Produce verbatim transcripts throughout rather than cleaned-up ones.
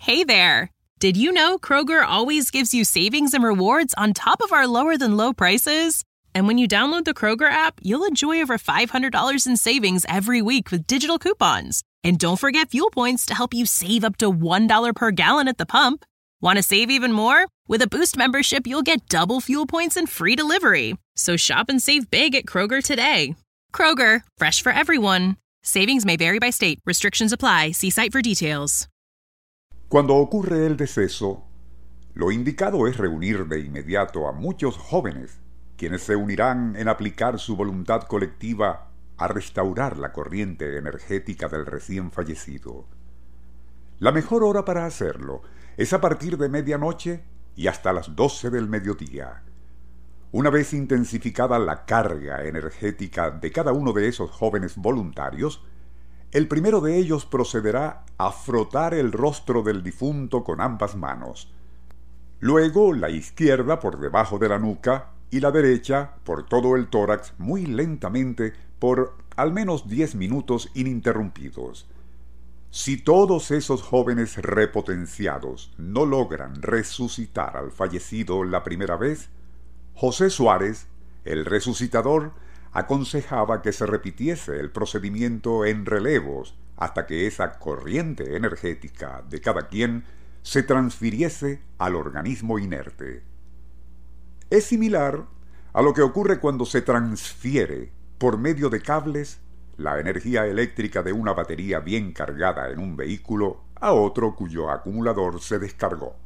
Hey there! Did you know Kroger always gives you savings and rewards on top of our lower-than-low prices? And when you download the Kroger app, you'll enjoy over five hundred dollars in savings every week with digital coupons. And don't forget fuel points to help you save up to one dollar per gallon at the pump. Want to save even more? With a Boost membership, you'll get double fuel points and free delivery. So shop and save big at Kroger today. Kroger, fresh for everyone. Savings may vary by state. Restrictions apply. See site for details. Cuando ocurre el deceso, lo indicado es reunir de inmediato a muchos jóvenes, quienes se unirán en aplicar su voluntad colectiva a restaurar la corriente energética del recién fallecido. La mejor hora para hacerlo es a partir de medianoche y hasta las doce del mediodía. Una vez intensificada la carga energética de cada uno de esos jóvenes voluntarios, el primero de ellos procederá a frotar el rostro del difunto con ambas manos. Luego la izquierda por debajo de la nuca y la derecha por todo el tórax muy lentamente por al menos diez minutos ininterrumpidos. Si todos esos jóvenes repotenciados no logran resucitar al fallecido la primera vez, José Suárez, el resucitador, aconsejaba que se repitiese el procedimiento en relevos hasta que esa corriente energética de cada quien se transfiriese al organismo inerte. Es similar a lo que ocurre cuando se transfiere por medio de cables la energía eléctrica de una batería bien cargada en un vehículo a otro cuyo acumulador se descargó.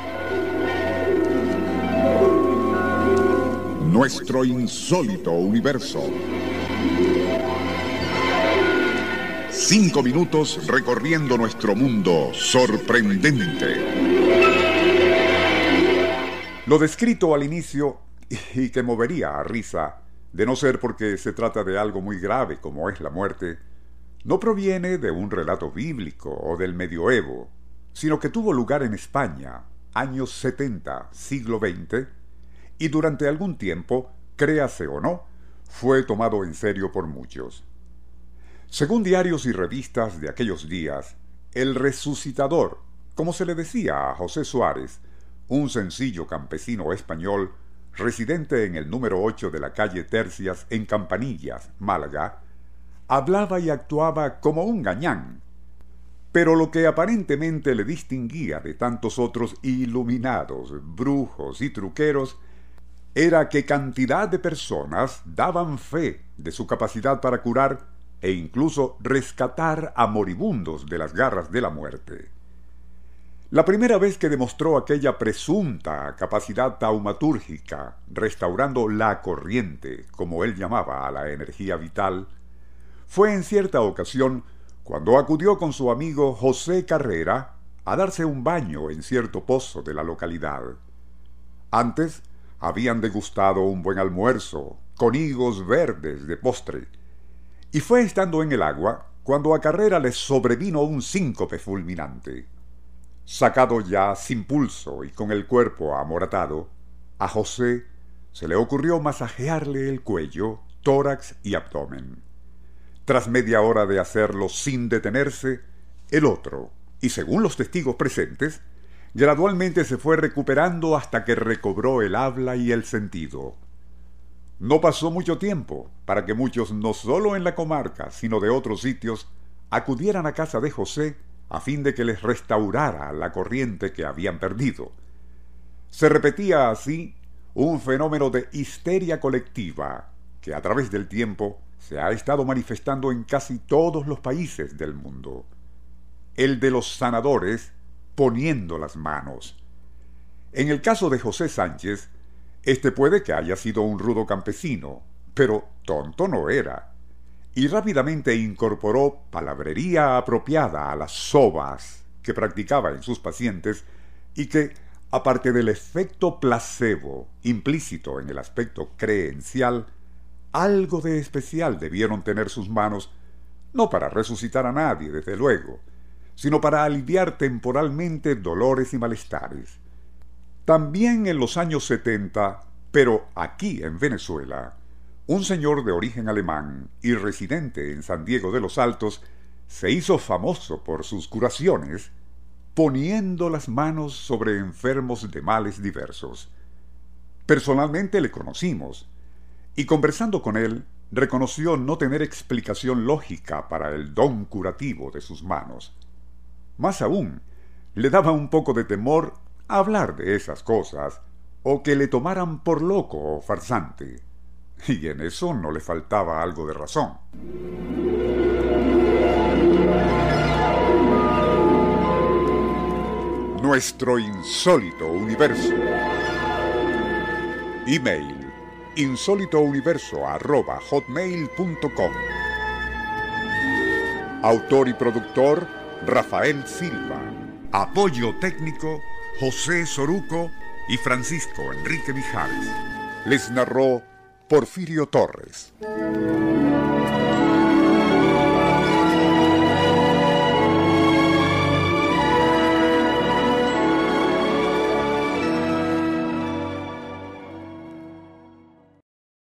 Nuestro insólito universo. Cinco minutos recorriendo nuestro mundo sorprendente. Lo descrito al inicio, y que movería a risa, de no ser porque se trata de algo muy grave como es la muerte, no proviene de un relato bíblico o del medioevo, sino que tuvo lugar en España, años setenta, siglo veinte, y durante algún tiempo, créase o no, fue tomado en serio por muchos. Según diarios y revistas de aquellos días, el resucitador, como se le decía a José Suárez, un sencillo campesino español, residente en el número ocho de la calle Tercias en Campanillas, Málaga, hablaba y actuaba como un gañán. Pero lo que aparentemente le distinguía de tantos otros iluminados, brujos y truqueros era que cantidad de personas daban fe de su capacidad para curar e incluso rescatar a moribundos de las garras de la muerte. La primera vez que demostró aquella presunta capacidad taumatúrgica, restaurando la corriente, como él llamaba a la energía vital, fue en cierta ocasión cuando acudió con su amigo José Carrera a darse un baño en cierto pozo de la localidad. Antes habían degustado un buen almuerzo, con higos verdes de postre, y fue estando en el agua cuando a Carrera le sobrevino un síncope fulminante. Sacado ya sin pulso y con el cuerpo amoratado, a José se le ocurrió masajearle el cuello, tórax y abdomen. Tras media hora de hacerlo sin detenerse, el otro, y según los testigos presentes, gradualmente se fue recuperando hasta que recobró el habla y el sentido. No pasó mucho tiempo para que muchos, no solo en la comarca, sino de otros sitios, acudieran a casa de José a fin de que les restaurara la corriente que habían perdido. Se repetía así un fenómeno de histeria colectiva que a través del tiempo se ha estado manifestando en casi todos los países del mundo. El de los sanadores poniendo las manos. En el caso de José Sánchez, este puede que haya sido un rudo campesino, pero tonto no era, y rápidamente incorporó palabrería apropiada a las sobas que practicaba en sus pacientes y que, aparte del efecto placebo implícito en el aspecto creencial, algo de especial debieron tener sus manos, no para resucitar a nadie, desde luego, sino para aliviar temporalmente dolores y malestares. También en los años setenta, pero aquí en Venezuela, un señor de origen alemán y residente en San Diego de los Altos se hizo famoso por sus curaciones poniendo las manos sobre enfermos de males diversos. Personalmente le conocimos, y conversando con él, reconoció no tener explicación lógica para el don curativo de sus manos. Más aún, le daba un poco de temor hablar de esas cosas, o que le tomaran por loco o farsante, y en eso no le faltaba algo de razón. Nuestro insólito universo. Email insólitouniverso arroba hotmail punto com. Autor y productor Rafael Silva. Apoyo técnico José Soruco y Francisco Enrique Mijares. Les narró Porfirio Torres.